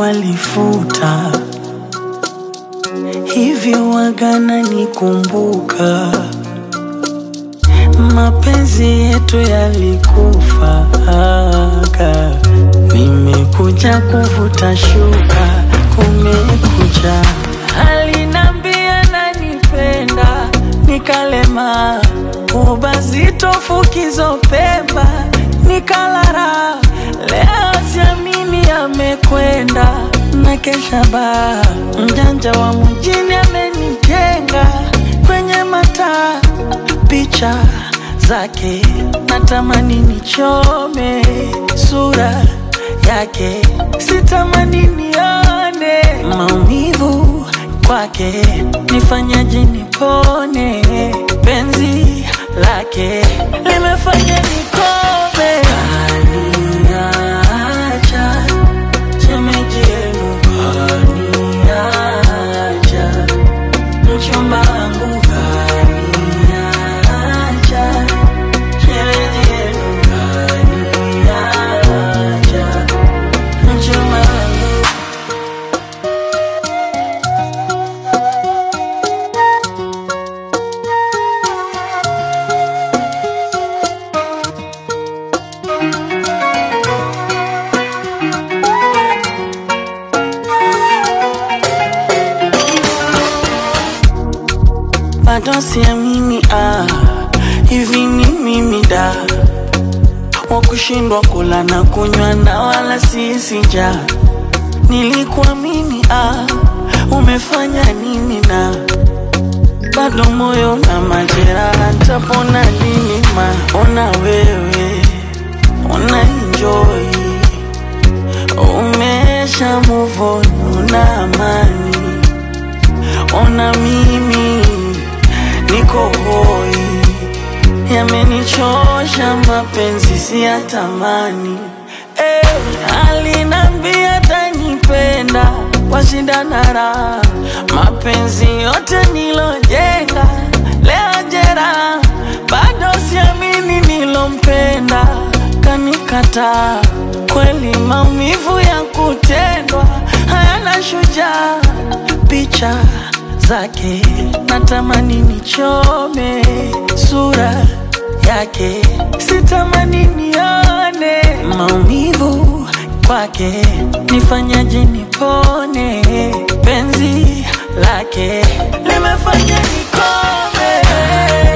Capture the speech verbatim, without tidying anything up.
walifuta, hivyo wagana nikumbuka. Mapenzi yetu yalikufa, nimekuja kuvuta shuka, kumekucha. Alinambia nanipenda, nikalema, ubazito fukizo pemba, nikalara. Leo siamini amekwenda, na kesha ba mjanja wa mjini amenijenga kwenye mata picha zake, natamani nichome sura yake, sitamani nione maumivu kwake. Nifanyaje nipone, penzi lake limefanya nikome. Kaniacha shemeji yenu, kaniacha mchumba wangu, kaniacha shemeji yenu, kaniacha mchumba wangu. Bado siamini, ah, hivi ni mimi da wakushindwa kula na kunywa na wala sisi njaa. Nilikuamini, ah, umefanya nini? Na bado moyo na majeraha, nitapona lini? Ma ona wewe una enjoy, umesha move on, una amani. Ona mimi niko hoi, yamenichosha mapenzi siyatamani. Eh, alinambia atanipenda kwa shida na raha, mapenzi yote nilojenga leo jera. Bado siamini nilompenda kanikata, kweli maumivu ya kutendwa hayana shujaa. Picha zake natamani nichome sura yake, sitamani nione maumivu kwake. Nifanyaje nipone, penzi lake limefanya nikome.